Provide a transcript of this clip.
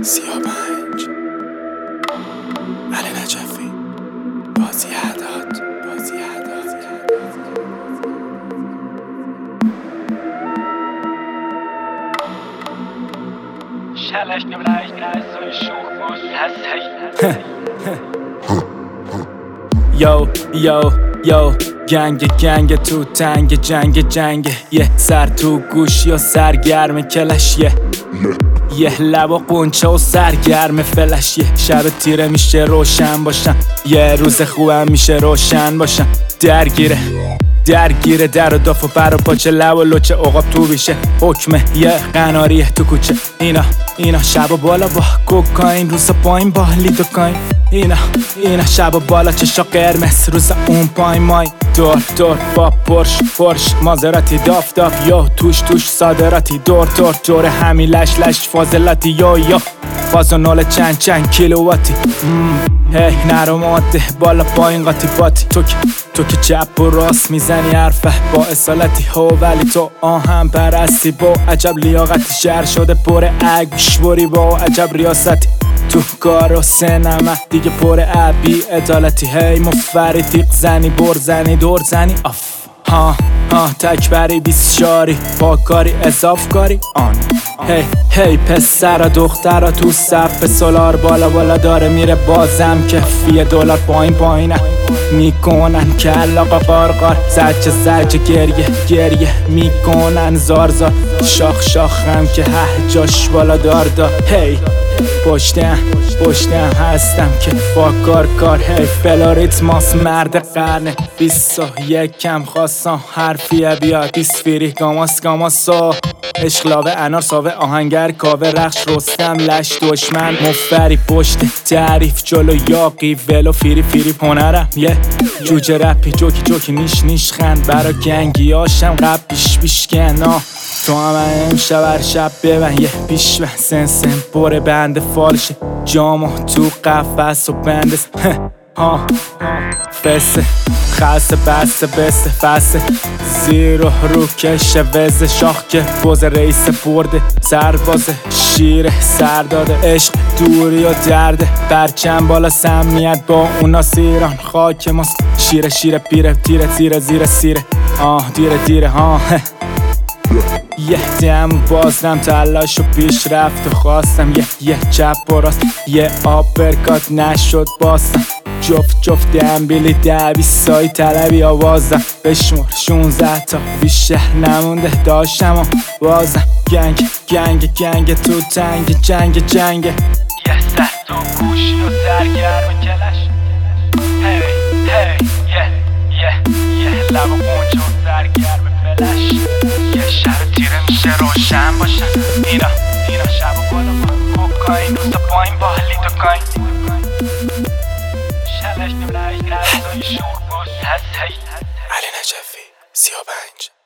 35 علی نجفی بازی اعداد شلش نمرش نرسوی شوخ باش هستی یو گنگ تو تنگ جنگ یه سر تو گوش یا سرگرم کلش یه لبا قنچه و سرگرم فلش یه شب تیره میشه روشن باشم یه روز خوبم میشه روشن باشم درگیره در و داف و پر و پاچه لب و لوچه عقاب تو بیشه حکمه یه قناریه تو کوچه اینا شب و بالا با کوکاین روز پایین با لیدوکاین اینا شب و بالا چشا قرمز روز اون پایین مای دور با پرش مازراتی داف یا توش صادراتی دور همین لش فاضلاتی یا فاز و نول چند کیلوواتی هی نرم عاده بالا پایین قاطی باتی تو که چپ و راست میزنی حرفه با اصالتی ولی تو آهم پرستی با عجب لیاقتی شهر شده پر اگوشوری با عجب ریاستی تو کار و سنمه دیگه پر عبی عدالتی هی مفری تیق زنی برزنی دور زنی ها تکبری 20 شاری پاکاری اضاف کاری هی پسر و دختر تو صف سولار بالا داره میره بازم کفیه $، پایینه میکنن کلاقا قارقار زجه گریه میکنن زار شاخ هم که جاش بالا دار هی پشتم هستم که با کار هی فلاریتماس مرد قرنه 21 کم خواستم حرفیه بیا دیسفیری گاماسا اشقلاوه انار ساوه آهنگر کاوه رخش رستم لش دشمن مفری پشت تعریف جلو یاقی ولو فیری هنرم یه جوجه رپی جوکی نیش خند برا گنگی هاشم قب بیش کن تو هم امشب هر شب ببن یه پیش بن سن پر بند فالشه جامو تو قفص و بندس فسه خسته بسته فسه زیرو رو کشه وزه شاخ که بوز رئیس برده سرباز شیر سر داده عشق دوری و درده برچم بالا سمنیت با اونا سیران خاک ماست شیر پیره تیره زیر سیره دیره یه دم بازنم تلاش و پیش رفت و خواستم یه چپ و راست یه آپرکات نشد باستم جفت دنبیلی 20 سای طلبی آوازم بشمور 16 تا بیشتر نمونده داشتم و بازم گنگ تو تنگ جنگ یه سر تو گوشی و سرگرم کلش یه لب و قنچه و سرگرم فلش یه شب تیره میشه روشن باشن اینا شب و بالا با کوکاین روز پایین با لیدوکاین شلش نمرش نرسوی شوخ باش هستی علی نجفی 35